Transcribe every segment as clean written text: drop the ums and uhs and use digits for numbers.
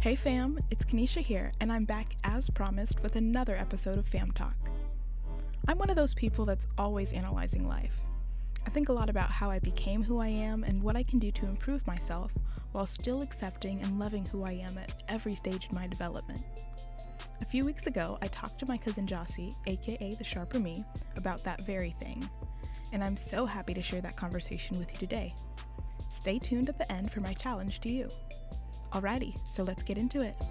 Hey fam, it's Kanisha here, and I'm back as promised with another episode of Fam Talk. I'm one of those people that's always analyzing life. I think a lot about how I became who I am and what I can do to improve myself while still accepting and loving who I am at every stage in my development. A few weeks ago, I talked to my cousin Jossie, aka the Sharper Me, about that very thing, and I'm so happy to share that conversation with you today. Stay tuned at the end for my challenge to you. Alrighty, so let's get into it.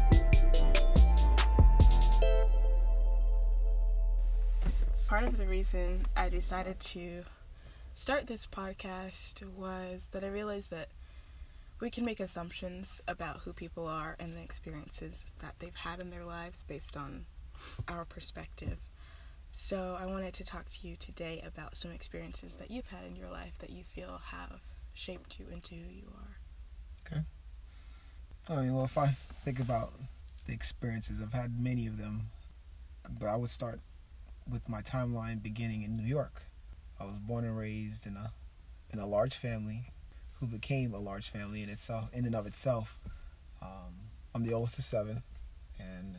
Part of the reason I decided to start this podcast was that I realized that we can make assumptions about who people are and the experiences that they've had in their lives based on our perspective. So I wanted to talk to you today about some experiences that you've had in your life that you feel have shaped you into who you are. Okay. Well, if I think about the experiences, I've had many of them, but I would start with my timeline beginning in New York. I was born and raised in a large family, who became a large family in and of itself. I'm the oldest of 7, and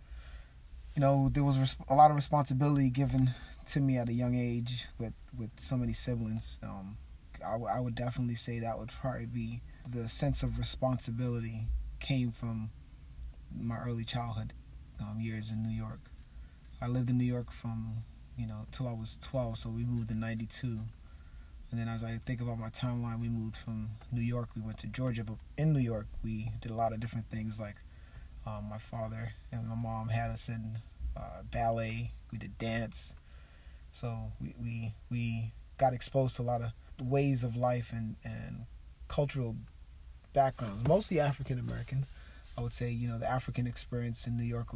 there was a lot of responsibility given to me at a young age with so many siblings. I would definitely say that would probably be the sense of responsibility came from my early childhood years in New York. I lived in New York from till I was 12, so we moved in 92. And then as I think about my timeline, we moved from New York, we went to Georgia, but in New York we did a lot of different things, like my father and my mom had us in ballet, we did dance, so we got exposed to a lot of ways of life and cultural backgrounds, mostly African American. I would say the African experience in New York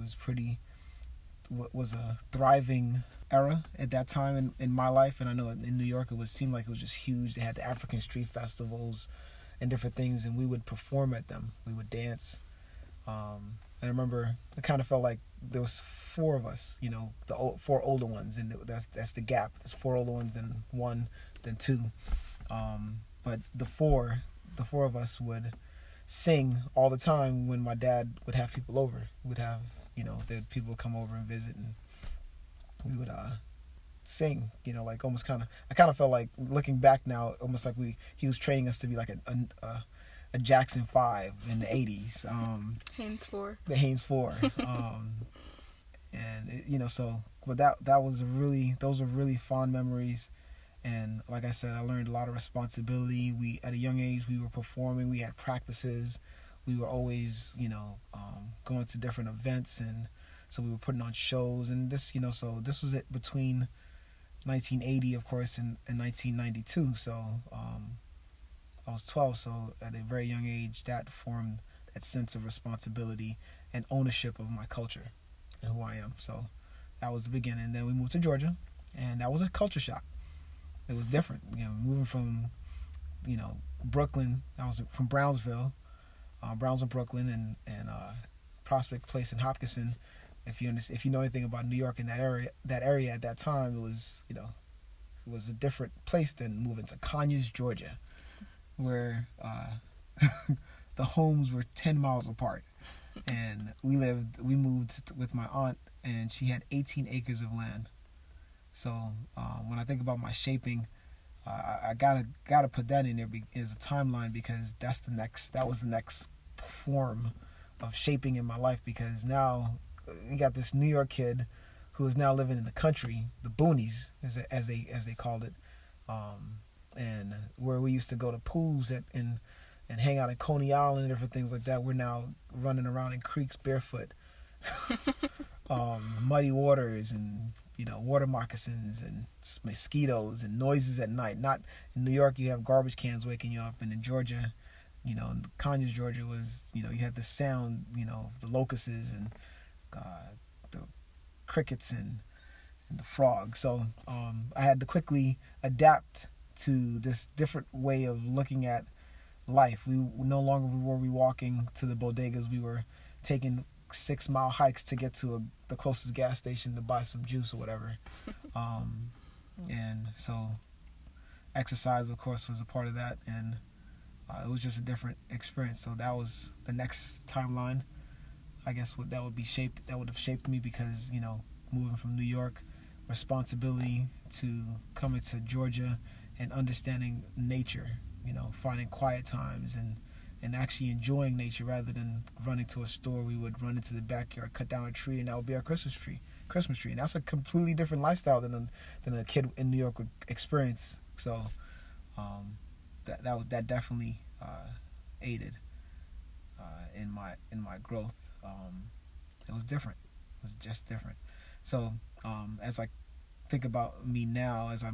was a thriving era at that time in my life, and I know in New York seemed like it was just huge. They had the African street festivals and different things, and we would perform at them. We would dance. And I remember it kind of felt like there was 4 of us, the 4 older ones, and that's the gap. There's 4 older ones, then 1, then 2. But the four of us would sing all the time when my dad would have people over. We'd have people would come over and visit, and we would sing, like almost I kind of felt like, looking back now, almost like he was training us to be like a Jackson 5 in the 80s. Haynes 4. The Haynes 4. And but those are really fond memories. And like I said, I learned a lot of responsibility. At a young age, we were performing, we had practices. We were always, going to different events, and so we were putting on shows. And this, so this was it between 1980, of course, and 1992. So I was 12, so at a very young age, that formed that sense of responsibility and ownership of my culture and who I am. So that was the beginning. And then we moved to Georgia, and that was a culture shock. It was different, moving from, Brooklyn. I was from Brownsville, Brooklyn, and Prospect Place in Hopkinton. If you know anything about New York and that area at that time, it was a different place than moving to Conyers, Georgia, where the homes were 10 miles apart, and we moved with my aunt, and she had 18 acres of land. So when I think about my shaping, I gotta put that in there as a timeline, because that was the next form of shaping in my life, because now you got this New York kid who is now living in the country, the boonies as they called it, and where we used to go to pools and hang out at Coney Island and different things like that. We're now running around in creeks barefoot, muddy waters, and water moccasins and mosquitoes and noises at night. Not in New York, you have garbage cans waking you up, and in Georgia, in Conyers, Georgia, was you had the sound, the locusts and the crickets and the frogs. So I had to quickly adapt to this different way of looking at life. We no longer were we walking to the bodegas. We were taking 6-mile hikes to get to the closest gas station to buy some juice or whatever. And so exercise, of course, was a part of that. And it was just a different experience. So that was the next timeline. I guess that would have shaped me because, moving from New York, responsibility, to coming to Georgia and understanding nature, finding quiet times and actually enjoying nature rather than running to a store. We would run into the backyard, cut down a tree, and that would be our Christmas tree. And that's a completely different lifestyle than a kid in New York would experience. So that definitely aided in my growth. It was different. It was just different. So as I think about me now, as I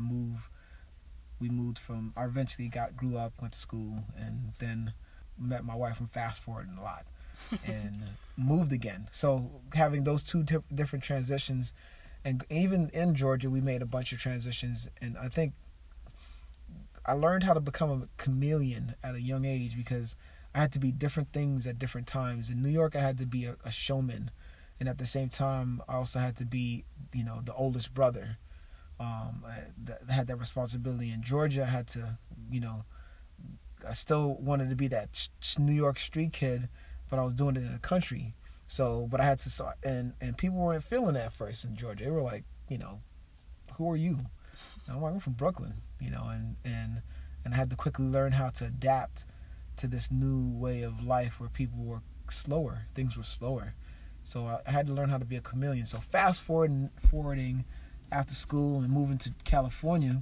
grew up, went to school, and then met my wife. I'm fast forwarding a lot, and moved again. So having those two different transitions, and even in Georgia, we made a bunch of transitions, and I think I learned how to become a chameleon at a young age because I had to be different things at different times. In New York, I had to be a showman, and at the same time, I also had to be, the oldest brother. I had that responsibility. In Georgia, I had to, I still wanted to be that New York street kid, but I was doing it in the country. So, but I had to, and people weren't feeling that at first in Georgia. They were like, who are you? And I'm like, I'm from Brooklyn, and I had to quickly learn how to adapt to this new way of life where people were slower. Things were slower. So I had to learn how to be a chameleon. So fast forwarding after school and moving to California,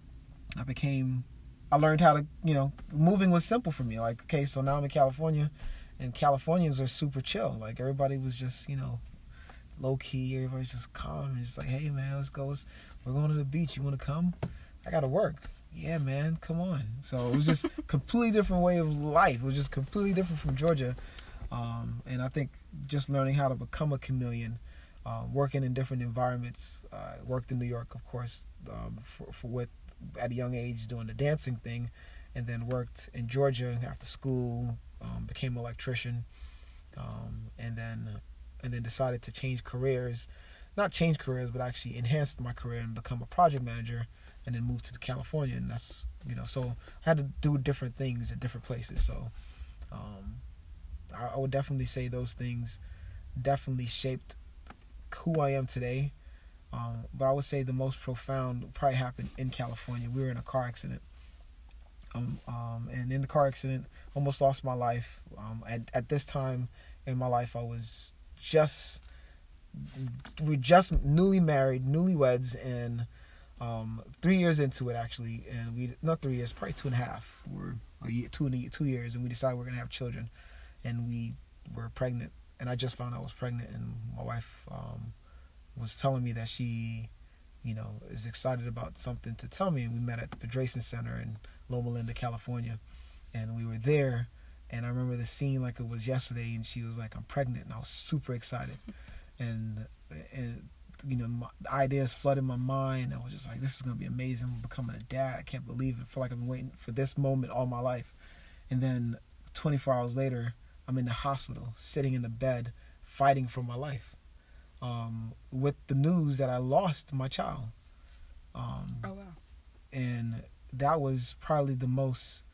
I learned how to, moving was simple for me. Like, okay, so now I'm in California, and Californians are super chill. Like, everybody was just, low key. Everybody's just calm and just like, hey, man, let's go. We're going to the beach. You want to come? I got to work. Yeah, man, come on. So it was just a completely different way of life. It was just completely different from Georgia. And I think just learning how to become a chameleon, working in different environments. Worked in New York, of course, at a young age doing the dancing thing, and then worked in Georgia after school, became an electrician, and then decided to change careers. Not change careers, but actually enhanced my career and become a project manager, and then moved to California. And that's, so I had to do different things at different places. So I would definitely say those things definitely shaped who I am today. But I would say the most profound probably happened in California. We were in a car accident. And in the car accident, almost lost my life. At this time in my life, we just newly married, newlyweds, and 3 years into it actually, and not 3 years, probably 2.5. We're 2 years, and we decided we're gonna have children, and we were pregnant, and I just found out I was pregnant, and my wife was telling me that she, is excited about something to tell me, and we met at the Drayson Center in Loma Linda, California, and we were there, and I remember the scene like it was yesterday, and she was like, I'm pregnant, and I was super excited. And the ideas flooded my mind. I was just like, this is going to be amazing. I'm becoming a dad. I can't believe it. I feel like I've been waiting for this moment all my life. And then 24 hours later, I'm in the hospital, sitting in the bed, fighting for my life, with the news that I lost my child. Oh, wow. And that was probably the most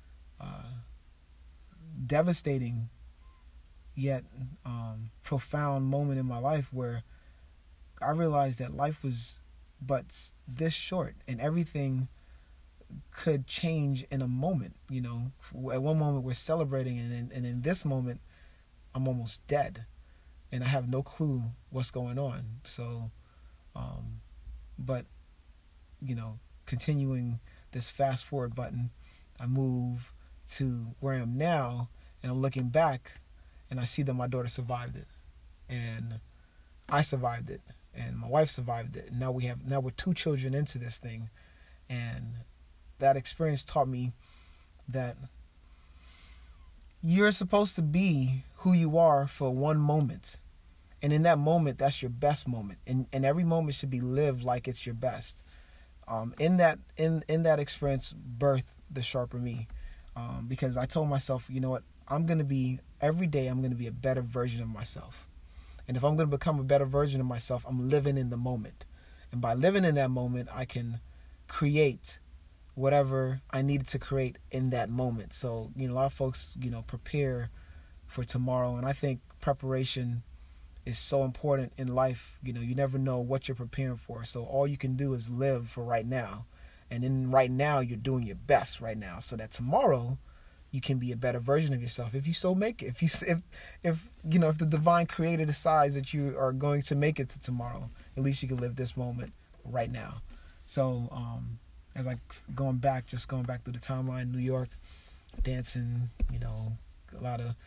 devastating yet profound moment in my life, where I realized that life was but this short, and everything could change in a moment. At one moment we're celebrating, and in this moment I'm almost dead, and I have no clue what's going on. So but continuing this fast forward button, I move to where I am now, and I'm looking back, and I see that my daughter survived it, and I survived it, and my wife survived it. And now we're 2 children into this thing, and that experience taught me that you're supposed to be who you are for one moment, and in that moment, that's your best moment, and every moment should be lived like it's your best. In that experience, birthed the Sharper Me, because I told myself, you know what, every day I'm going to be a better version of myself. And if I'm going to become a better version of myself, I'm living in the moment. And by living in that moment, I can create whatever I needed to create in that moment. So, a lot of folks, prepare for tomorrow. And I think preparation is so important in life. You never know what you're preparing for. So all you can do is live for right now. And in right now, you're doing your best right now, so that tomorrow you can be a better version of yourself if you so make it. If the divine creator decides that you are going to make it to tomorrow, at least you can live this moment right now. So as going back through the timeline, New York, dancing, a lot of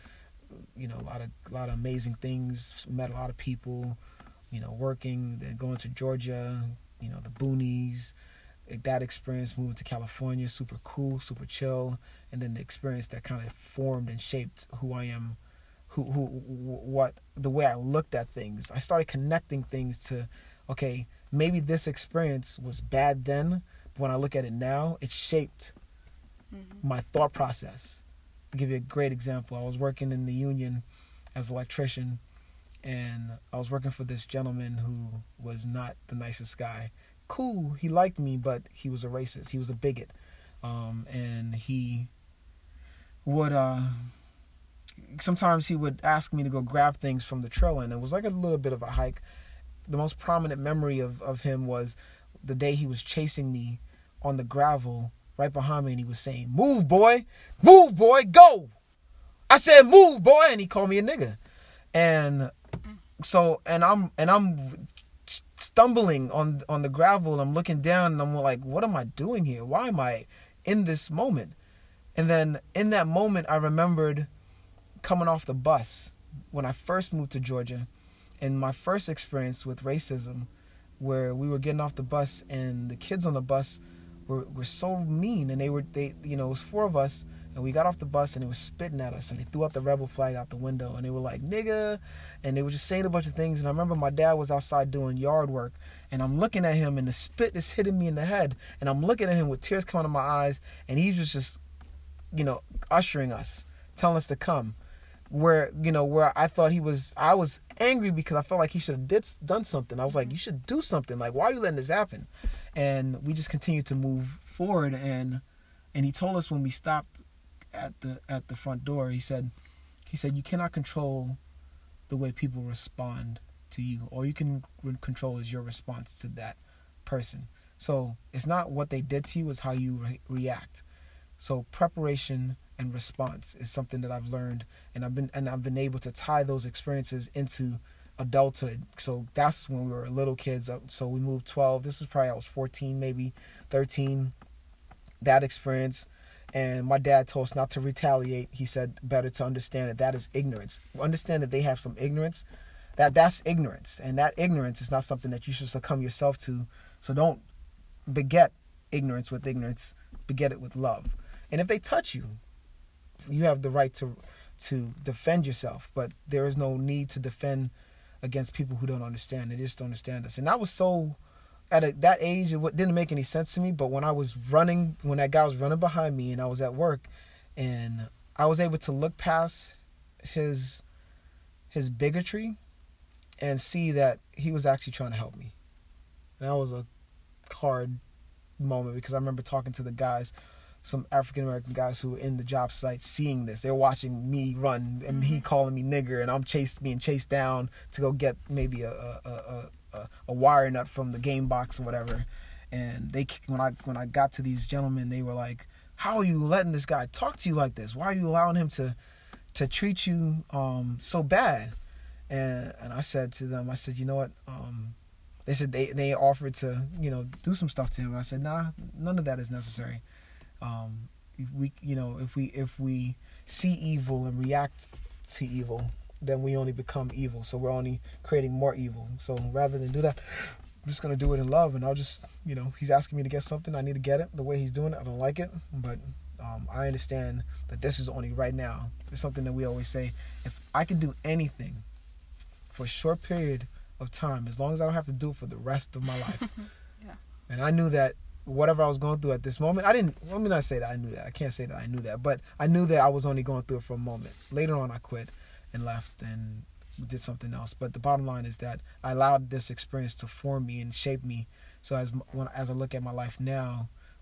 amazing things. Met a lot of people, working. Then going to Georgia, the boonies. That experience, moving to California, super cool, super chill, and then the experience that kind of formed and shaped who I am, the way I looked at things. I started connecting things to, okay, maybe this experience was bad then, but when I look at it now, it shaped my thought process. I'll give you a great example. I was working in the union as an electrician, and I was working for this gentleman who was not the nicest guy. Cool, he liked me, but he was a racist. He was a bigot. And he would sometimes he would ask me to go grab things from the trailer, and it was like a little bit of a hike. The most prominent memory of him was the day he was chasing me on the gravel right behind me, and he was saying, move boy, go. I said, move boy, and he called me a nigga. And so, and I'm stumbling on the gravel. I'm looking down and I'm like, what am I doing here? Why am I in this moment? And then in that moment, I remembered coming off the bus when I first moved to Georgia, and my first experience with racism, where we were getting off the bus and the kids on the bus were so mean, and they it was 4 of us, and we got off the bus and they were spitting at us, and they threw out the rebel flag out the window, and they were like, nigga, and they were just saying a bunch of things. And I remember my dad was outside doing yard work, and I'm looking at him, and the spit is hitting me in the head, and I'm looking at him with tears coming to my eyes, and he was just ushering us, telling us to come. Where I thought I was angry because I felt like he should have done something. I was like, you should do something. Like, why are you letting this happen? And we just continued to move forward, and he told us when we stopped at the front door, he said you cannot control the way people respond to you. All you can control is your response to that person. So it's not what they did to you, it's how you react. So preparation and response is something that I've learned, and I've been able to tie those experiences into adulthood. So that's when we were little kids. So we moved 12. This is probably I was 14, maybe 13. That experience. And my dad told us not to retaliate. He said better to understand that is ignorance. Understand that they have some ignorance. That's ignorance. And that ignorance is not something that you should succumb yourself to. So don't beget ignorance with ignorance. Beget it with love. And if they touch you, you have the right to defend yourself. But there is no need to defend against people who don't understand. They just don't understand us. And I was so... At that age, it didn't make any sense to me, but when that guy was running behind me and I was at work, and I was able to look past his bigotry and see that he was actually trying to help me. And that was a hard moment, because I remember talking to the guys, some African-American guys who were in the job site, seeing this. They're watching me run, and he calling me nigger, and I'm being chased down to go get maybe a wire nut from the game box or whatever. And when I got to these gentlemen, they were like, how are you letting this guy talk to you like this? Why are you allowing him to treat you so bad? And I said to them, you know what? They said they offered to do some stuff to him. And I said, nah, none of that is necessary. If we see evil and react to evil, then we only become evil. So we're only creating more evil. So rather than do that, I'm just going to do it in love. And I'll just, he's asking me to get something. I need to get it. The way he's doing it, I don't like it. But I understand that this is only right now. It's something that we always say. If I can do anything for a short period of time, as long as I don't have to do it for the rest of my life. Yeah. And I knew that whatever I was going through at this moment, let me not say that I knew that. I can't say that I knew that. But I knew that I was only going through it for a moment. Later on, I quit and left and did something else. But the bottom line is that I allowed this experience to form me and shape me. So as I look at my life now,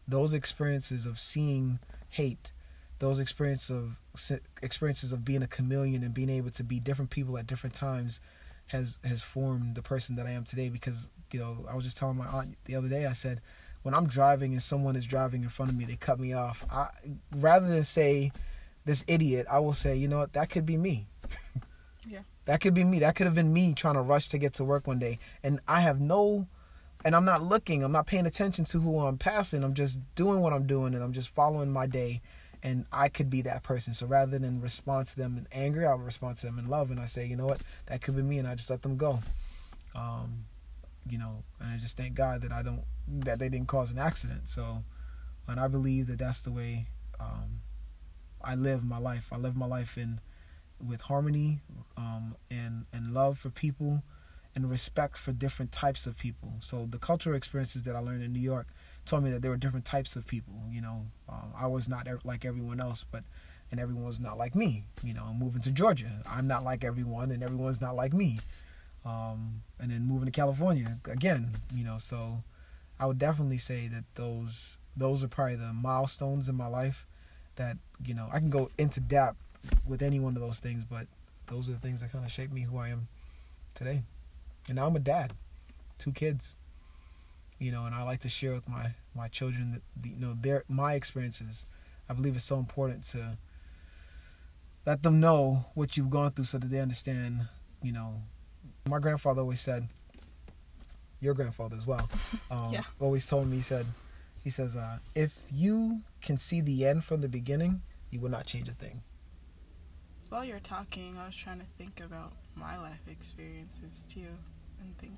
those experiences of seeing hate, those experiences of being a chameleon and being able to be different people at different times has formed the person that I am today. Because, you know, I was just telling my aunt the other day, I said, when I'm driving and someone is driving in front of me, they cut me off, rather than say, this idiot, I will say, you know what, that could be me. Yeah. That could be me. That could have been me trying to rush to get to work one day. And I'm not looking, I'm not paying attention to who I'm passing. I'm just doing what I'm doing, and I'm just following my day. And I could be that person. So rather than respond to them in anger, I'll respond to them in love. And I say, you know what, that could be me. And I just let them go. You know, and I just thank God that they didn't cause an accident. So, and I believe that that's the way I live my life. I live my life with harmony, and love for people, and respect for different types of people. So the cultural experiences that I learned in New York told me that there were different types of people. You know, I was not like everyone else, and everyone was not like me. You know, moving to Georgia, I'm not like everyone, and everyone's not like me. And then moving to California again, you know, so I would definitely say that those are probably the milestones in my life that, you know, I can go into depth with any one of those things, but those are the things that kind of shaped me who I am today. And now I'm a dad, 2 kids, you know, and I like to share with my children that, my experiences. I believe it's so important to let them know what you've gone through so that they understand, you know. My grandfather always said, your grandfather as well, always told me, he says, if you can see the end from the beginning, you will not change a thing. While you're talking, I was trying to think about my life experiences too, and think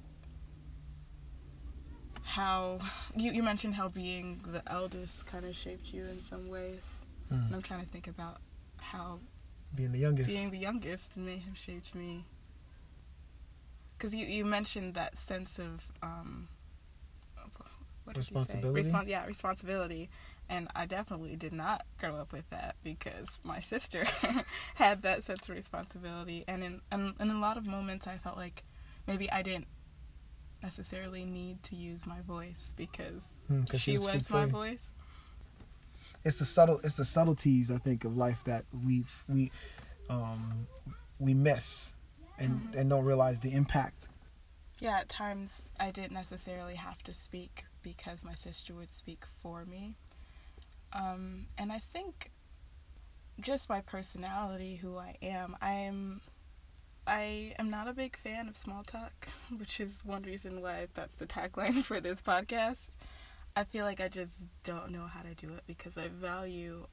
how you mentioned how being the eldest kind of shaped you in some ways. And I'm trying to think about how being the youngest may have shaped me. Because you mentioned that sense of responsibility. Responsibility. And I definitely did not grow up with that, because my sister had that sense of responsibility. And in a lot of moments, I felt like maybe I didn't necessarily need to use my voice because she was my voice. It's the subtleties, I think, of life that we miss and don't realize the impact. Yeah, at times I didn't necessarily have to speak because my sister would speak for me. And I think just my personality, who I am, I am not a big fan of small talk, which is one reason why that's the tagline for this podcast. I feel like I just don't know how to do it because I value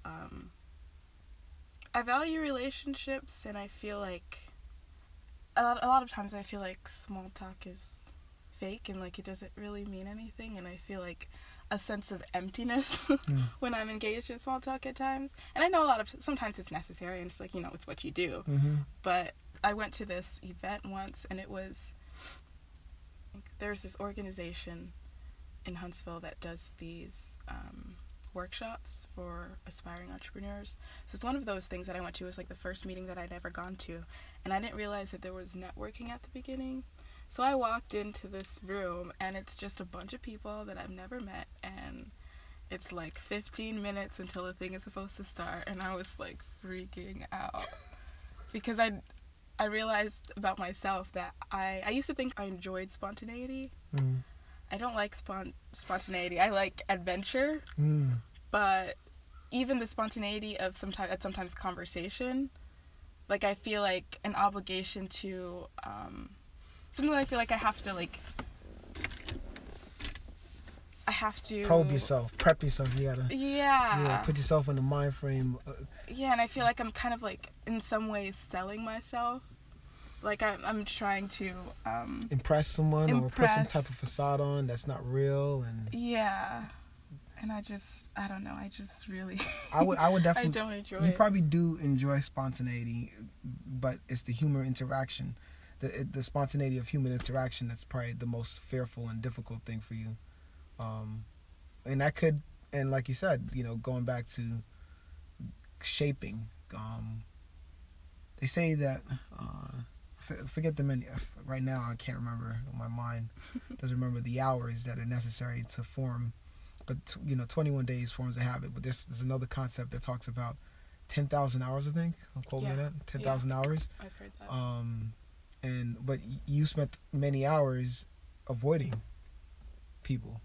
relationships, and I feel like a lot of times I feel like small talk is fake and like it doesn't really mean anything, and I feel like a sense of emptiness when I'm engaged in small talk at times. And I know sometimes it's necessary, and it's like, you know, it's what you do. But I went to this event once, and there's this organization in Huntsville that does these workshops for aspiring entrepreneurs. So it's one of those things that I went to. It was like the first meeting that I'd ever gone to, and I didn't realize that there was networking at the beginning. So I walked into this room, and it's just a bunch of people that I've never met, and it's like 15 minutes until the thing is supposed to start, and I was like freaking out because I realized about myself that I used to think I enjoyed spontaneity. I don't like spontaneity. I like adventure, but even the spontaneity of sometimes conversation, like I feel like an obligation to something I feel like I have to probe yourself, prep yourself. You gotta put yourself in the mind frame. And I feel like I'm kind of like in some ways selling myself. Like I'm trying to impress someone or put some type of facade on that's not real. And and I don't know. I just really I would definitely I don't enjoy it. You probably do enjoy spontaneity, but it's the human interaction. The spontaneity of human interaction that's probably the most fearful and difficult thing for you. And like you said, you know, going back to shaping, they say that, forget the many, right now I can't remember, my mind doesn't remember the hours that are necessary to form but 21 days forms a habit. But there's another concept that talks about 10,000 hours. I think I'm quoting me that 10,000 hours. I've heard that. But you spent many hours avoiding people,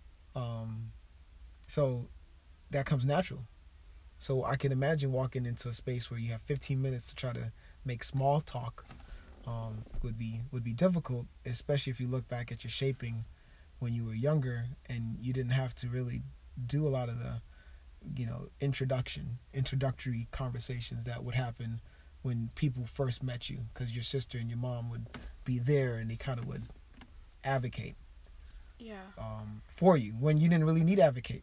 so that comes natural. So I can imagine walking into a space where you have 15 minutes to try to make small talk would be difficult, especially if you look back at your shaping when you were younger and you didn't have to really do a lot of the introductory conversations that would happen when people first met you, because your sister and your mom would be there and they kind of would advocate for you when you didn't really need advocate.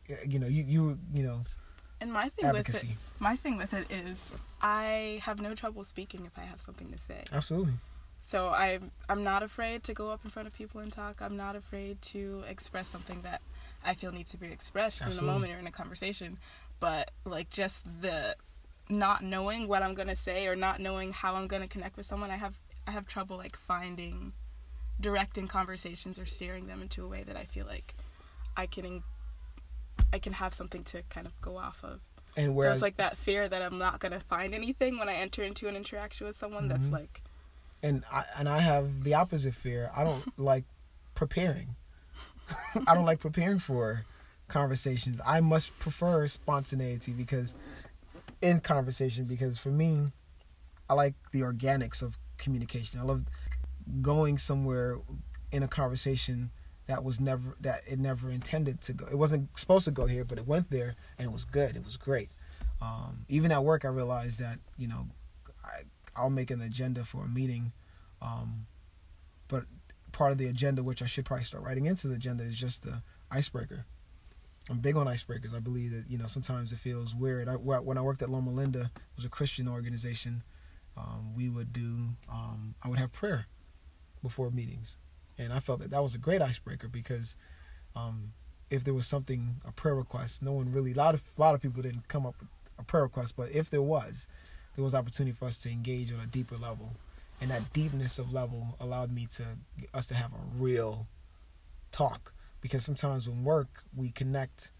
And my thing with it is I have no trouble speaking if I have something to say. Absolutely. So I'm not afraid to go up in front of people and talk. I'm not afraid to express something that I feel needs to be expressed in a moment or in a conversation. But like just the not knowing what I'm gonna say or not knowing how I'm gonna connect with someone, I have trouble like directing conversations or steering them into a way that I feel like I can have something to kind of go off of. And whereas, so it's like that fear that I'm not gonna find anything when I enter into an interaction with someone. That's like. And I have the opposite fear. I don't like preparing. I don't like preparing for conversations. I much prefer spontaneity because for me, I like the organics of communication. I love going somewhere in a conversation that it never intended to go. It wasn't supposed to go here, but it went there and it was good. It was great. Even at work, I realized that, I'll make an agenda for a meeting, but part of the agenda, which I should probably start writing into the agenda, is just the icebreaker. I'm big on icebreakers. I believe that, sometimes it feels weird. When I worked at Loma Linda, it was a Christian organization, I would have prayer before meetings. And I felt that was a great icebreaker because if there was a prayer request, no one really, a lot of people didn't come up with a prayer request, but if there was opportunity for us to engage on a deeper level. And that deepness of level allowed us to have a real talk. Because sometimes when we connect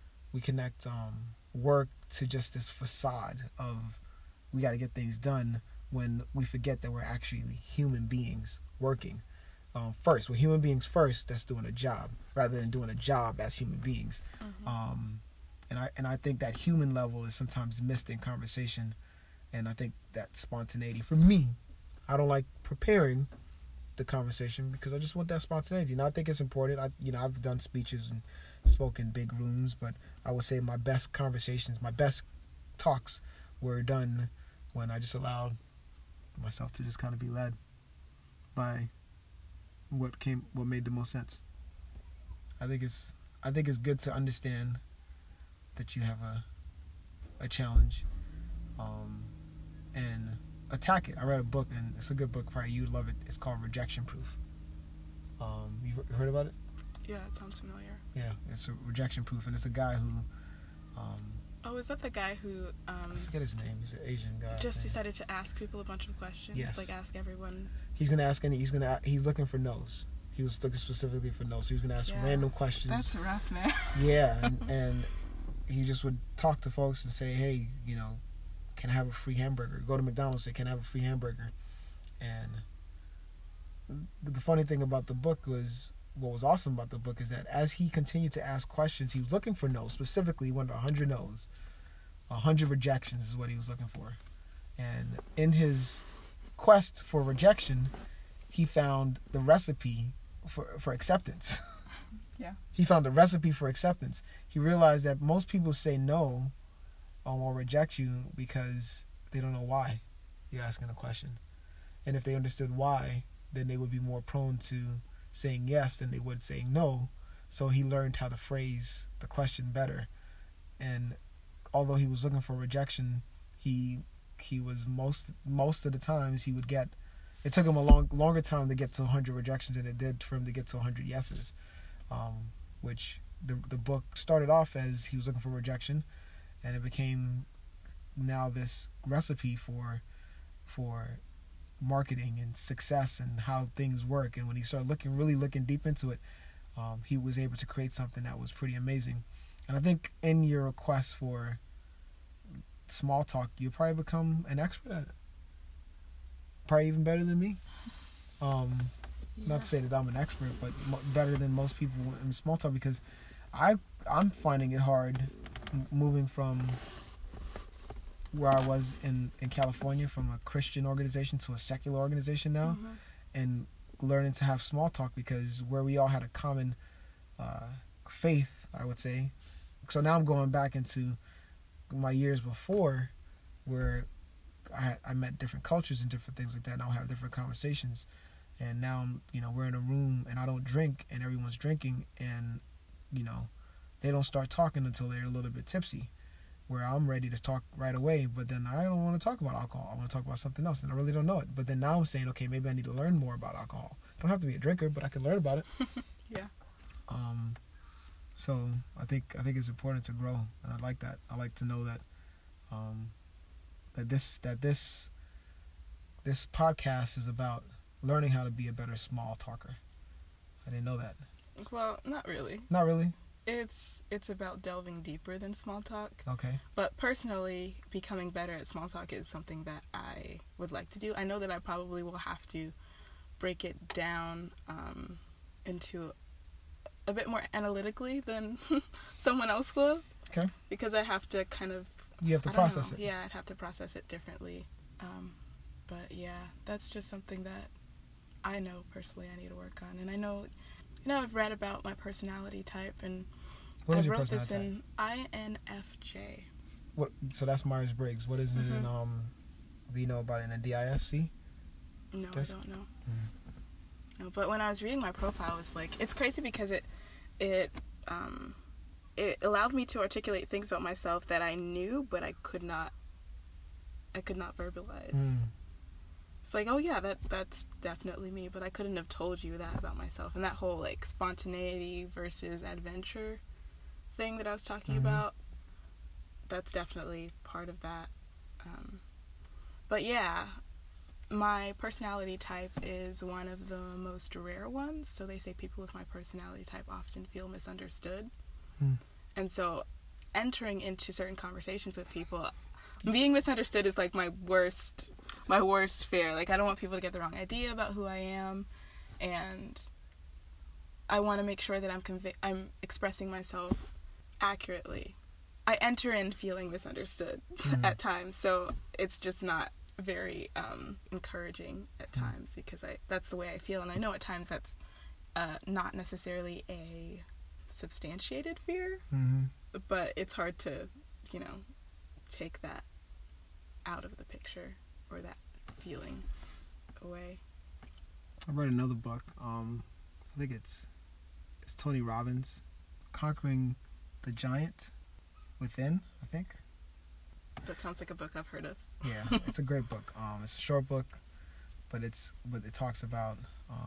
work to just this facade of we got to get things done, when we forget that we're actually human beings working. First, we're human beings first that's doing a job rather than doing a job as human beings. And I think that human level is sometimes missed in conversation. And I think that spontaneity, for me, I don't like preparing the conversation because I just want that spontaneity. And I think it's important. I've done speeches and spoken in big rooms, but I would say my best conversations, my best talks were done when I just allowed myself to just kind of be led by what made the most sense. I think it's good to understand that you have a challenge, and attack it. I read a book, and it's a good book. Probably you'd love it. It's called Rejection Proof. You heard about it? Yeah, it sounds familiar. Yeah, it's a Rejection Proof, and it's a guy who. Is that the guy who? I forget his name. He's an Asian guy. Just decided to ask people a bunch of questions. Yes. Like ask everyone. He's looking for no's. He was looking specifically for no's. So he was gonna ask random questions. That's rough, man. Yeah, and he just would talk to folks and say, hey, can I have a free hamburger? Go to McDonald's, say, can I have a free hamburger? And the funny thing about the book was, what was awesome about the book is that as he continued to ask questions, he was looking for no's. Specifically, he wanted 100 no's. 100 rejections is what he was looking for. And in his quest for rejection, he found the recipe for acceptance. Yeah. He found the recipe for acceptance. He realized that most people say no or reject you because they don't know why you're asking the question. And if they understood why, then they would be more prone to saying yes than they would saying no. So he learned how to phrase the question better. And although he was looking for rejection, he was most of the times he would get. It took him a longer time to get to 100 rejections than it did for him to get to 100 yeses. Which the book started off as he was looking for rejection, and it became now this recipe for marketing and success and how things work. And when he started looking deep into it, he was able to create something that was pretty amazing. And I think in your request for small talk, you'll probably become an expert at it. Probably even better than me. Not to say that I'm an expert, but better than most people in small talk, because I'm finding it hard moving from where I was in California, from a Christian organization to a secular organization now, and learning to have small talk, because where we all had a common faith, I would say. So now I'm going back into my years before, where I met different cultures and different things like that, and I'll have different conversations. And now, we're in a room and I don't drink and everyone's drinking, and, they don't start talking until they're a little bit tipsy, where I'm ready to talk right away, but then I don't want to talk about alcohol. I want to talk about something else, and I really don't know it. But then now I'm saying, okay, maybe I need to learn more about alcohol. I don't have to be a drinker, but I can learn about it. Yeah. So I think it's important to grow, and I like that. I like to know that this podcast is about learning how to be a better small talker. I didn't know that. Well, not really. Not really? It's about delving deeper than small talk. Okay. But personally, becoming better at small talk is something that I would like to do. I know that I probably will have to break it down into a bit more analytically than someone else will. Okay. Because I have to kind of... You have to process it. Yeah, I'd have to process it differently. But yeah, that's just something that I know personally I need to work on. And I know, I've read about my personality type, and what is I your wrote this personality in INFJ. What? So that's Myers-Briggs. What is it in, do you know about it in a DISC? No, I don't know. No, but when I was reading my profile, it was like, it's crazy because it allowed me to articulate things about myself that I knew, but I could not verbalize. It's like, oh yeah, that's definitely me, but I couldn't have told you that about myself. And that whole like spontaneity versus adventure thing that I was talking about, that's definitely part of that. But yeah, my personality type is one of the most rare ones. So they say people with my personality type often feel misunderstood. And so entering into certain conversations with people, being misunderstood is like my worst fear. Like, I don't want people to get the wrong idea about who I am, and I want to make sure that I'm expressing myself accurately. I enter in feeling misunderstood at times, so it's just not very encouraging at times, because that's the way I feel, and I know at times that's not necessarily a substantiated fear, but it's hard to, take that out of the picture, or that feeling away. I read another book. I think it's Tony Robbins, Conquering the Giant Within, I think. That sounds like a book I've heard of. Yeah, it's a great book. It's a short book, but it talks about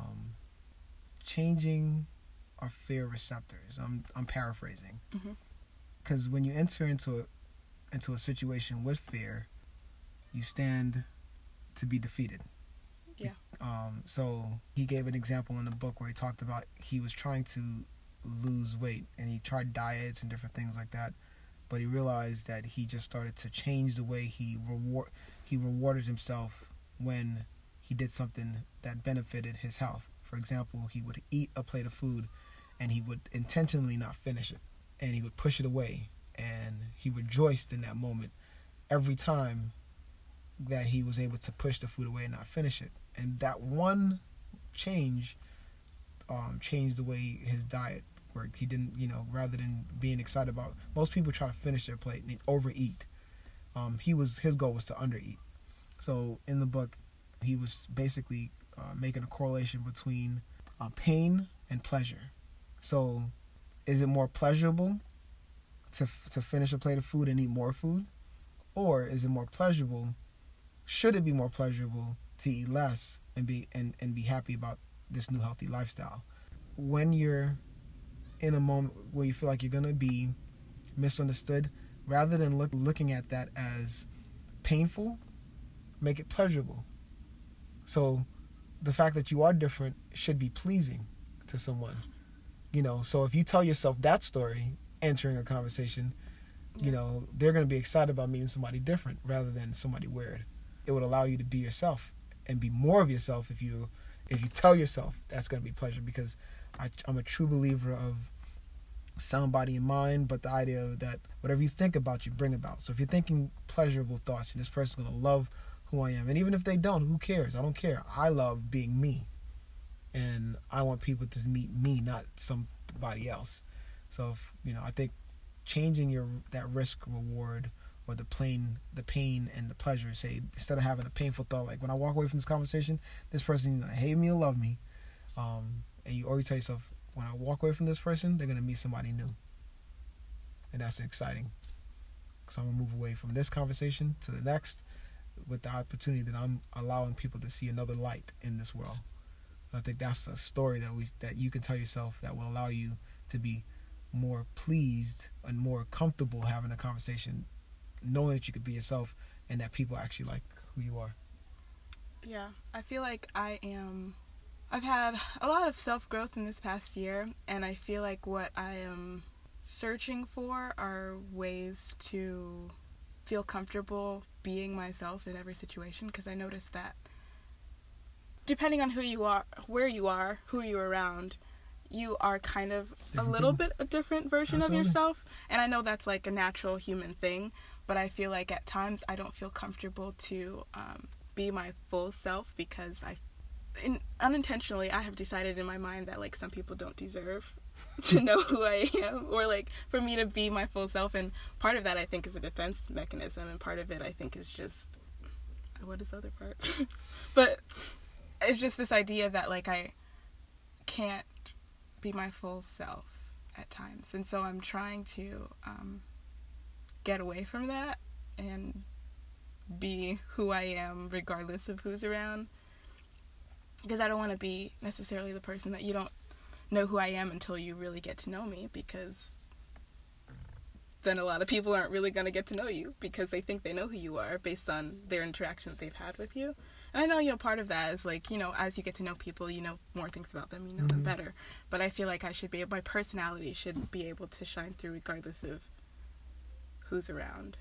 changing our fear receptors. I'm paraphrasing, because when you enter into a situation with fear, you stand to be defeated. Yeah. So he gave an example in the book where he talked about he was trying to lose weight, and he tried diets and different things like that, but he realized that he just started to change the way he rewarded himself when he did something that benefited his health. For example, he would eat a plate of food and he would intentionally not finish it, and he would push it away, and he rejoiced in that moment every time that he was able to push the food away and not finish it. And that one change changed the way his diet worked. He didn't, rather than being excited about, most people try to finish their plate and overeat. His goal was to undereat. So in the book, he was basically making a correlation between pain and pleasure. So is it more pleasurable to finish a plate of food and eat more food? Or is it more pleasurable? Should it be more pleasurable to eat less and be happy about this new healthy lifestyle? When you're in a moment where you feel like you're gonna be misunderstood, rather than looking at that as painful, make it pleasurable. So the fact that you are different should be pleasing to someone. You know, so if you tell yourself that story entering a conversation, you know, they're going to be excited about meeting somebody different rather than somebody weird. It would allow you to be yourself and be more of yourself if you tell yourself that's going to be pleasure, because I'm a true believer of sound, body, and mind, but the idea that whatever you think about, you bring about. So if you're thinking pleasurable thoughts, this person's going to love who I am. And even if they don't, who cares? I don't care. I love being me. And I want people to meet me, not somebody else. So, I think changing that risk reward, or the pain and the pleasure, say, instead of having a painful thought, like when I walk away from this conversation, this person either hate me or love me. And you always tell yourself, when I walk away from this person, they're going to meet somebody new. And that's exciting. Because I'm going to move away from this conversation to the next with the opportunity that I'm allowing people to see another light in this world. And I think that's a story that you can tell yourself that will allow you to be more pleased and more comfortable having a conversation, knowing that you could be yourself and that people actually like who you are. Yeah, I feel like I've had a lot of self-growth in this past year, and I feel like what I am searching for are ways to feel comfortable being myself in every situation, because I noticed that depending on who you are, where you are, who you're around, you are kind of a little bit a different version of yourself. And I know that's like a natural human thing, but I feel like at times I don't feel comfortable to be my full self, because unintentionally I have decided in my mind that like some people don't deserve to know who I am, or like for me to be my full self. And part of that I think is a defense mechanism, and part of it I think is just, what is the other part? But it's just this idea that like I can't be my full self at times, and so I'm trying to get away from that and be who I am regardless of who's around, because I don't want to be necessarily the person that you don't know who I am until you really get to know me, because then a lot of people aren't really going to get to know you because they think they know who you are based on their interactions they've had with you. And I know, part of that is like, as you get to know people, you know more things about them, you know them better. But I feel like my personality should be able to shine through regardless of who's around.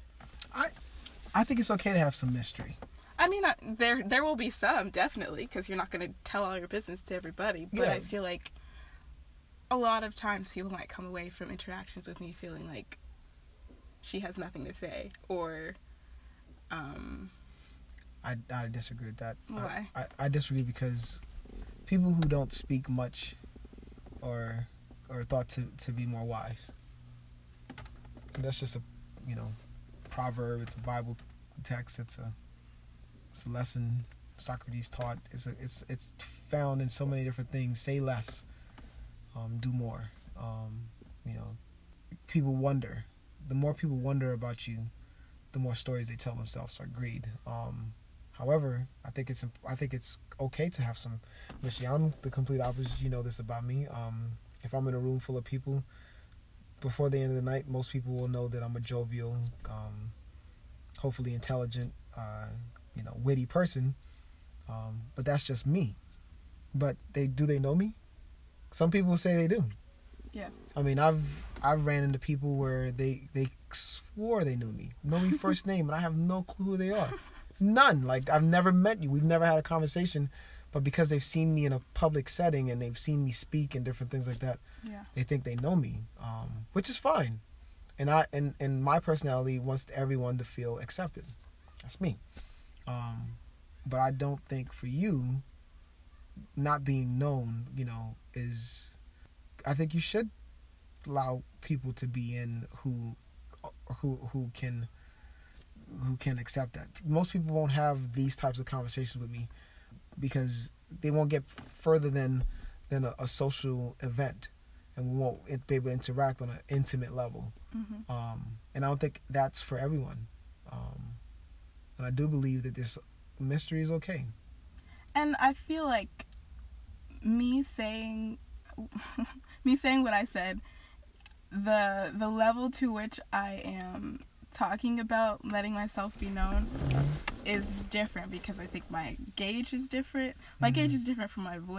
I think it's okay to have some mystery. I mean, there will be some, definitely, because you're not going to tell all your business to everybody. But yeah. I feel like a lot of times people might come away from interactions with me feeling like she has nothing to say, or I disagree with that. Why? I disagree because people who don't speak much are thought to be more wise. And that's just a proverb. It's a Bible text. It's a lesson Socrates taught. It's found in so many different things. Say less, do more. People wonder. The more people wonder about you, the more stories they tell themselves. Agreed. However, I think it's okay to have some mystery. I'm the complete opposite. You know this about me. If I'm in a room full of people, before the end of the night, most people will know that I'm a jovial, hopefully intelligent, witty person. But that's just me. But do they know me? Some people say they do. Yeah. I mean, I've ran into people where they swore they knew me first name, and I have no clue who they are. None. Like, I've never met you. We've never had a conversation, but because they've seen me in a public setting and they've seen me speak and different things like that, yeah, they think they know me, which is fine. And my personality wants everyone to feel accepted. That's me. But I don't think for you, not being known, is. I think you should allow people to be in who can accept that. Most people won't have these types of conversations with me because they won't get further than a social event, and we won't be able to interact on an intimate level. Mm-hmm. And I don't think that's for everyone. And I do believe that this mystery is okay. And I feel like me saying what I said, the level to which I am talking about letting myself be known is different, because I think my gauge is different. My gauge is different from my voice.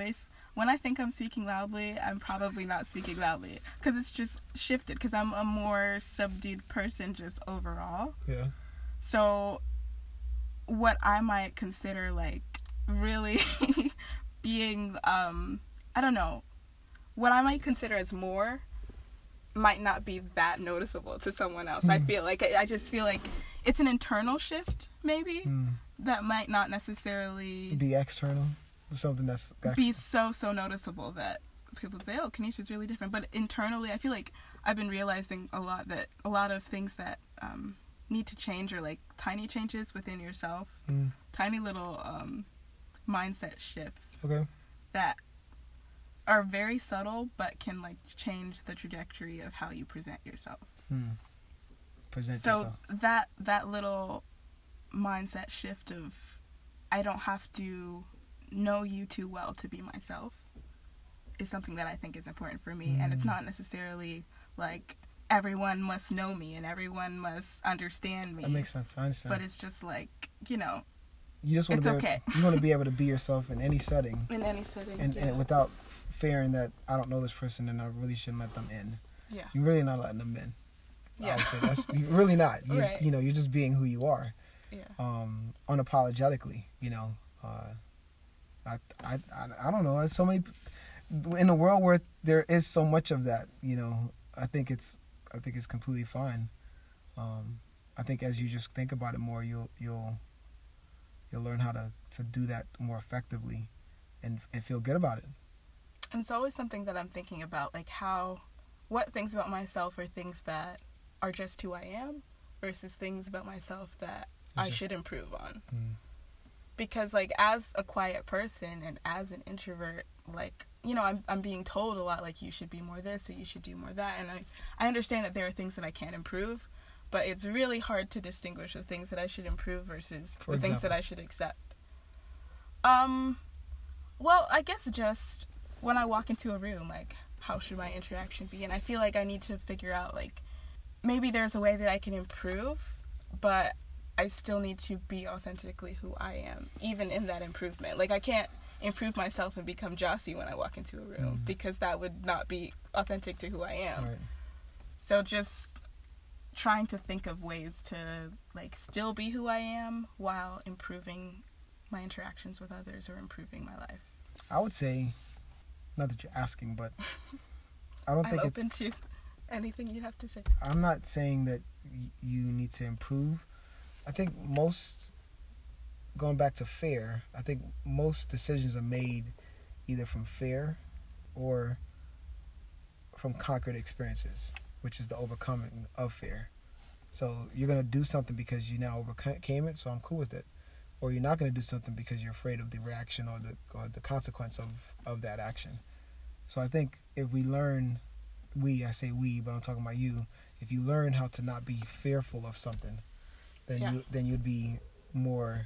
when I think I'm speaking loudly, I'm probably not speaking loudly. Because it's just shifted. Because I'm a more subdued person just overall. Yeah. So what I might consider, like, really being, I don't know, what I might consider as more might not be that noticeable to someone else. I feel like, I just feel like it's an internal shift, maybe, that might not necessarily be external. Something that's be so noticeable that people say, oh, Kanisha's really different. But internally, I feel like I've been realizing a lot that a lot of things that need to change are like tiny changes within yourself, tiny little mindset shifts that are very subtle but can like change the trajectory of how you present yourself. Yourself. that little mindset shift of I don't have to know you too well to be myself is something that I think is important for me. And it's not necessarily like everyone must know me and everyone must understand me. That makes sense. I understand. But it's just like, you know, you just want it's to be okay. You want to be able to be yourself in any setting. In any setting. And without fearing that I don't know this person and I really shouldn't let them in. Yeah. You're really not letting them in. Yeah. I would say that's you're really not. Right. You know, you're just being who you are. Yeah. Unapologetically, you know. I don't know. It's so many in a world where there is so much of that. You know, I think it's completely fine. I think as you just think about it more, you'll learn how to do that more effectively, and feel good about it. And it's always something that I'm thinking about, like what things about myself are things that are just who I am, versus things about myself that I should improve on. Because, like, as a quiet person and as an introvert, like, you know, I'm being told a lot, like, you should be more this or you should do more that. And I understand that there are things that I can't improve, but it's really hard to distinguish the things that I should improve versus the things that I should accept. Well, I guess just when I walk into a room, like, how should my interaction be? And I feel like I need to figure out, like, maybe there's a way that I can improve, but I still need to be authentically who I am, even in that improvement. Like, I can't improve myself and become Jossie when I walk into a room, because that would not be authentic to who I am. Right. So just trying to think of ways to, like, still be who I am while improving my interactions with others or improving my life. I would say, not that you're asking, but I don't think I'm open to anything you have to say. I'm not saying that you need to improve. I think going back to fear, I think most decisions are made either from fear or from conquered experiences, which is the overcoming of fear. So you're going to do something because you now overcame it, so I'm cool with it. Or you're not going to do something because you're afraid of the reaction or the consequence of that action. So I think if we learn, I say we, but I'm talking about you, if you learn how to not be fearful of something, then you'd be more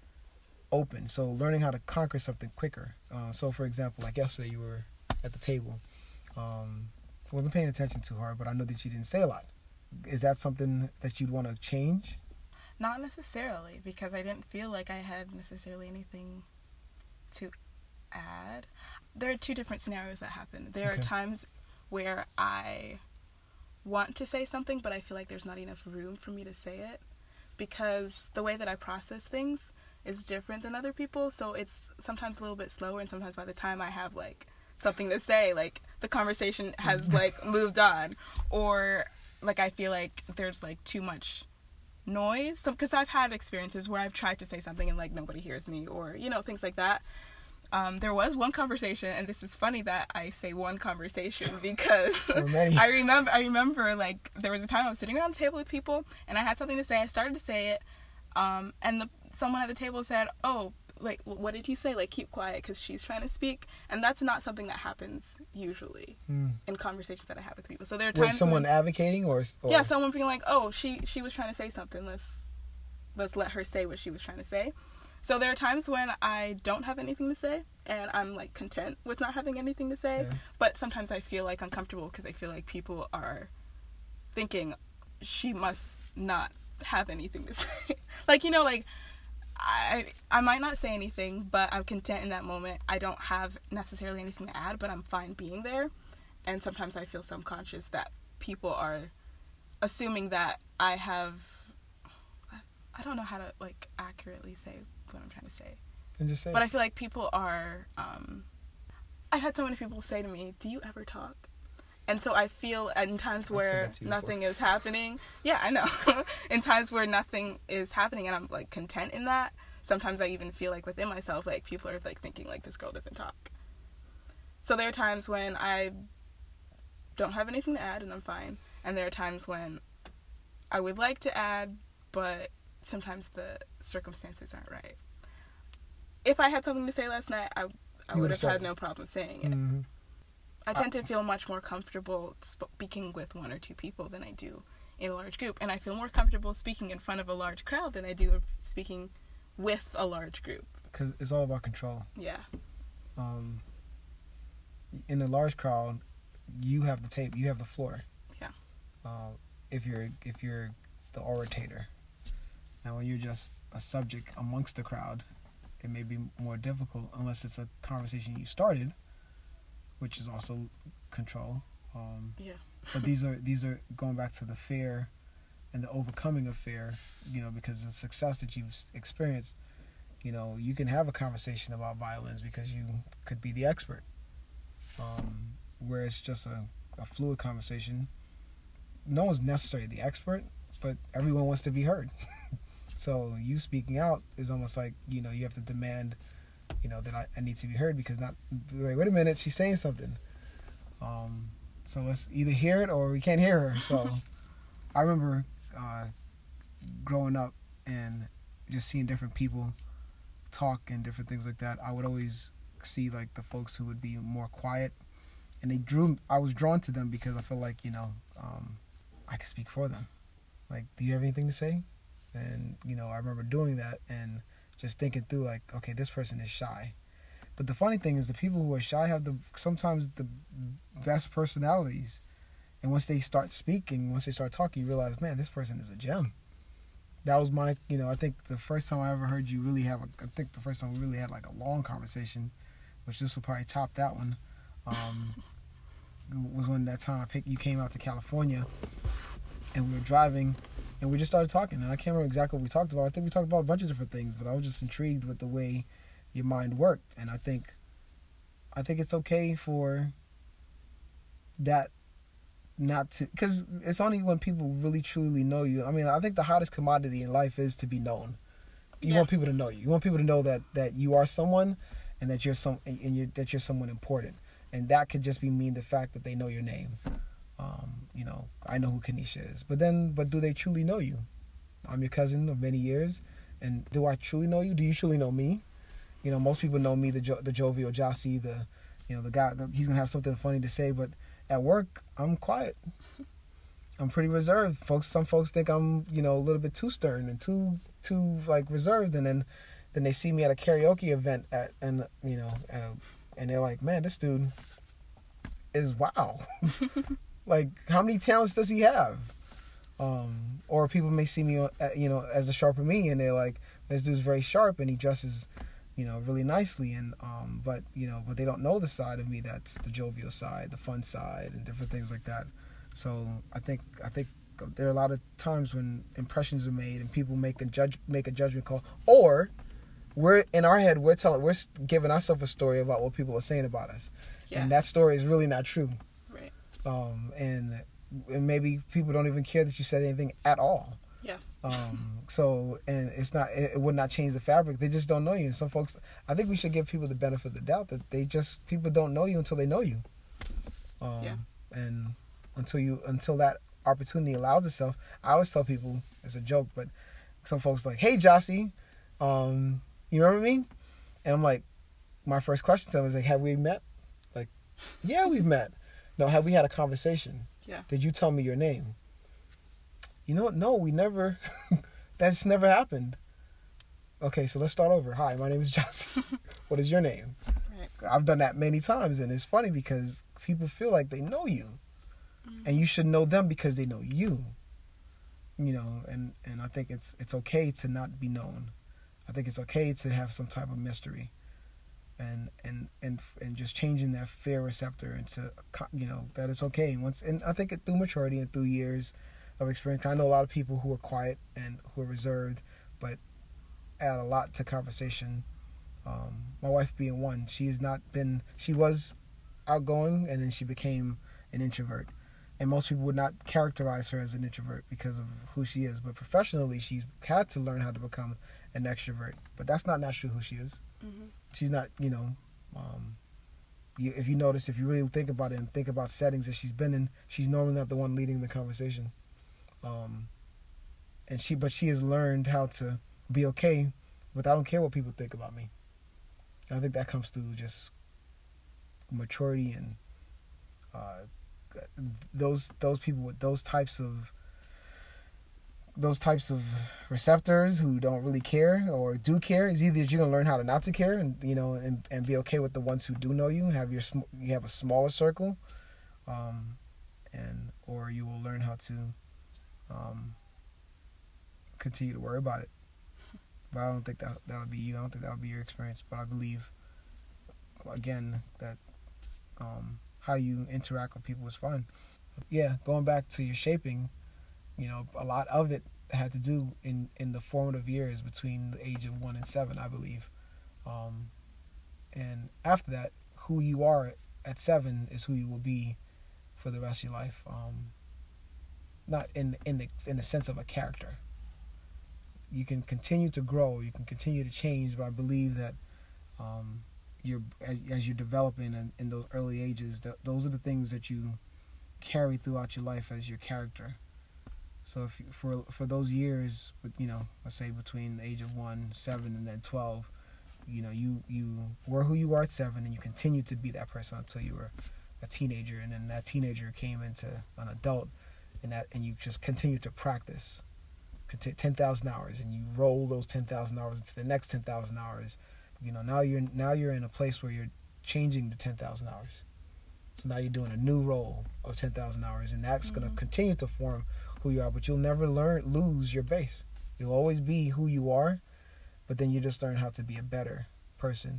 open. So learning how to conquer something quicker. So for example, like yesterday you were at the table. I wasn't paying attention too hard, but I know that you didn't say a lot. Is that something that you'd want to change? Not necessarily, because I didn't feel like I had necessarily anything to add. There are two different scenarios that happen. There are times where I want to say something, but I feel like there's not enough room for me to say it, because the way that I process things is different than other people, so it's sometimes a little bit slower, and sometimes by the time I have, like, something to say, like, the conversation has, like, moved on, or, like, I feel like there's, like, too much noise, because I've had experiences where I've tried to say something and, like, nobody hears me, or, you know, things like that. There was one conversation, and this is funny that I say one conversation, because I remember, like, there was a time I was sitting around the table with people, and I had something to say. I started to say it, and someone at the table said, oh, like, what did he say? Like, keep quiet, because she's trying to speak. And that's not something that happens usually in conversations that I have with people. So there are times with someone advocating or yeah, someone being like, oh, she was trying to say something. Let's let her say what she was trying to say. So there are times when I don't have anything to say, and I'm, like, content with not having anything to say. Yeah. But sometimes I feel, like, uncomfortable, because I feel like people are thinking she must not have anything to say. Like, you know, like, I might not say anything, but I'm content in that moment. I don't have necessarily anything to add, but I'm fine being there. And sometimes I feel subconscious that people are assuming that I don't know how to, like, accurately say what I'm trying to say. And just say But I feel like people are, I've had so many people say to me, do you ever talk? And so I feel in times where nothing is happening. Yeah, I know. In times where nothing is happening and I'm, like, content in that, sometimes I even feel like within myself, like, people are, like, thinking, like, this girl doesn't talk. So there are times when I don't have anything to add and I'm fine. And there are times when I would like to add, but sometimes the circumstances aren't right. If I had something to say last night, I would have had no problem saying it. Mm-hmm. I tend to feel much more comfortable speaking with one or two people than I do in a large group. And I feel more comfortable speaking in front of a large crowd than I do speaking with a large group. Because it's all about control. Yeah. In a large crowd, you have the tape, you have the floor. Yeah. If you're the orator. Now, when you're just a subject amongst the crowd, it may be more difficult unless it's a conversation you started, which is also control. Yeah. But these are going back to the fear and the overcoming of fear, because the success that you've experienced, you can have a conversation about violins because you could be the expert. Where it's just a fluid conversation. No one's necessarily the expert, but everyone wants to be heard. So you speaking out is almost like, you have to demand, that I need to be heard because wait a minute, she's saying something. So let's either hear it or we can't hear her. So I remember growing up and just seeing different people talk and different things like that. I would always see like the folks who would be more quiet, and I was drawn to them because I felt like, I could speak for them. Like, do you have anything to say? And, I remember doing that and just thinking through like, okay, this person is shy. But the funny thing is the people who are shy have sometimes the best personalities. And once they start speaking, once they start talking, you realize, man, this person is a gem. That was my, I think the first time I ever heard you really the first time we really had like a long conversation, which this will probably top that one, was when that time you came out to California and we were driving and we just started talking. And I can't remember exactly what we talked about. I think we talked about a bunch of different things, but I was just intrigued with the way your mind worked. And I think it's okay for that not to, because it's only when people really truly know you. I mean, I think the hottest commodity in life is to be known. You want people to know you. You want people to know that you are someone and that you're someone important. And that could just mean the fact that they know your name. I know who Kanisha is. But do they truly know you? I'm your cousin of many years. And do I truly know you? Do you truly know me? Most people know me, the jovial Jossie, the guy, he's going to have something funny to say. But at work, I'm quiet. I'm pretty reserved. Some folks think I'm, a little bit too stern and too like reserved. And then they see me at a karaoke event and they're like, man, this dude is wow. Like, how many talents does he have? Or people may see me, as a sharper me, and they're like, this dude's very sharp and he dresses, really nicely. And but they don't know the side of me that's the jovial side, the fun side, and different things like that. So I think there are a lot of times when impressions are made and people make a judgment call, or we're in our head, we're giving ourselves a story about what people are saying about us, and that story is really not true. Right. And maybe people don't even care that you said anything at all. Yeah. So, and it would not change the fabric. They just don't know you. And some folks, I think we should give people the benefit of the doubt that people don't know you until they know you. And until that opportunity allows itself, I always tell people, it's a joke, but some folks are like, hey, Jossie, you remember me? And I'm like, my first question to them is like, have we met? Like, yeah, we've met. No, have we had a conversation? Yeah. Did you tell me your name? You know what? No, we never. That's never happened. Okay, so let's start over. Hi, my name is Jossie. What is your name? Right. I've done that many times, and it's funny because people feel like they know you. Mm-hmm. And you should know them because they know you. And I think it's okay to not be known. I think it's okay to have some type of mystery, and just changing that fear receptor into, that it's okay. And I think through maturity and through years of experience, I know a lot of people who are quiet and who are reserved, but add a lot to conversation. My wife being one, she was outgoing, and then she became an introvert. And most people would not characterize her as an introvert because of who she is. But professionally, she's had to learn how to become an extrovert. But that's not naturally who she is. Mm-hmm. She's not, if you notice, if you really think about it and think about settings that she's been in, she's normally not the one leading the conversation. But she has learned how to be okay with, I don't care what people think about me. And I think that comes through just maturity and those people with those types of receptors who don't really care or do care. Is either you're gonna learn how to not to care and be okay with the ones who do know you. You have a smaller circle, or you will learn how to continue to worry about it. But I don't think that'll be you. I don't think that'll be your experience. But I believe, again, that how you interact with people is fun. Yeah, going back to your shaping, a lot of it had to do in the formative years between the age of 1 and 7, I believe. And after that, who you are at 7 is who you will be for the rest of your life. Not in the sense of a character. You can continue to grow, you can continue to change, but I believe that as you're developing in those early ages, those are the things that you carry throughout your life as your character. So if for those years, let's say between the age of 1, 7, and then 12, you were who you were at 7, and you continued to be that person until you were a teenager, and then that teenager came into an adult, and you just continued to practice 10,000 hours, and you roll those 10,000 hours into the next 10,000 hours. Now you're in a place where you're changing the 10,000 hours. So now you're doing a new roll of 10,000 hours, and that's going to continue to form who you are. But you'll never lose your base. You'll always be who you are, but then you just learn how to be a better person,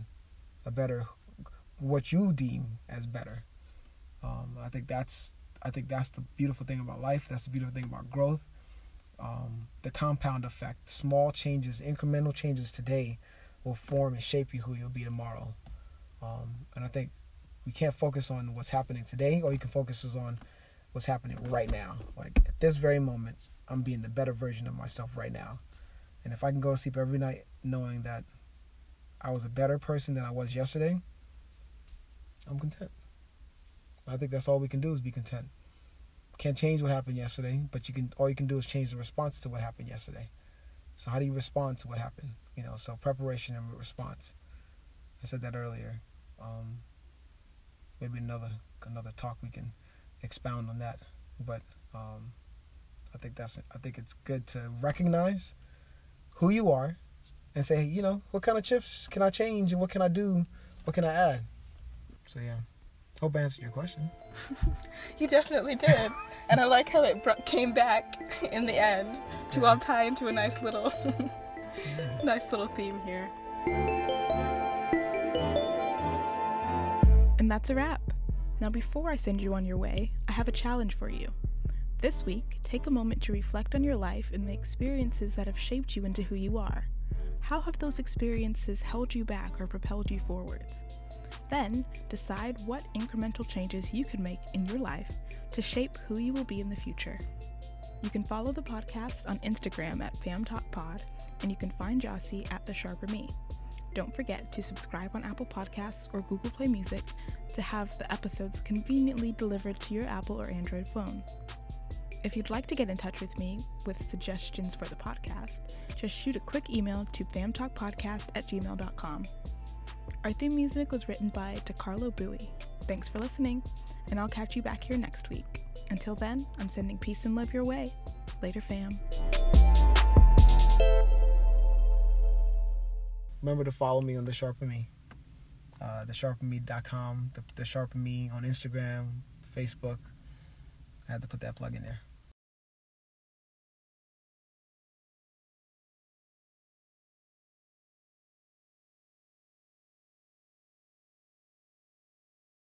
what you deem as better. I think that's the beautiful thing about life. That's the beautiful thing about growth. The compound effect, small changes, incremental changes today will form and shape you who you'll be tomorrow. And I think we can't focus on what's happening today, or you can focus on what's happening right now. Like at this very moment, I'm being the better version of myself right now. And if I can go to sleep every night knowing that I was a better person than I was yesterday, I'm content. I think that's all we can do is be content. Can't change what happened yesterday, but all you can do is change the response to what happened yesterday. So how do you respond to what happened? So preparation and response. I said that earlier. Maybe another talk we can expound on that. But I think it's good to recognize who you are and say, what kind of shifts can I change and what can I do? What can I add? So yeah. Hope I answered your question. You definitely did. And I like how it came back in the end to all tie into a nice little theme here. And that's a wrap. Now before I send you on your way, I have a challenge for you. This week, take a moment to reflect on your life and the experiences that have shaped you into who you are. How have those experiences held you back or propelled you forwards? Then, decide what incremental changes you can make in your life to shape who you will be in the future. You can follow the podcast on Instagram at FamTalkPod, and you can find Jossie at The Sharper Me. Don't forget to subscribe on Apple Podcasts or Google Play Music to have the episodes conveniently delivered to your Apple or Android phone. If you'd like to get in touch with me with suggestions for the podcast, just shoot a quick email to famtalkpodcast@gmail.com. Our theme music was written by DeCarlo Bowie. Thanks for listening, and I'll catch you back here next week. Until then, I'm sending peace and love your way. Later, fam. Remember to follow me on The Sharper Me. thesharperme.com, The Sharper Me on Instagram, Facebook. I had to put that plug in there.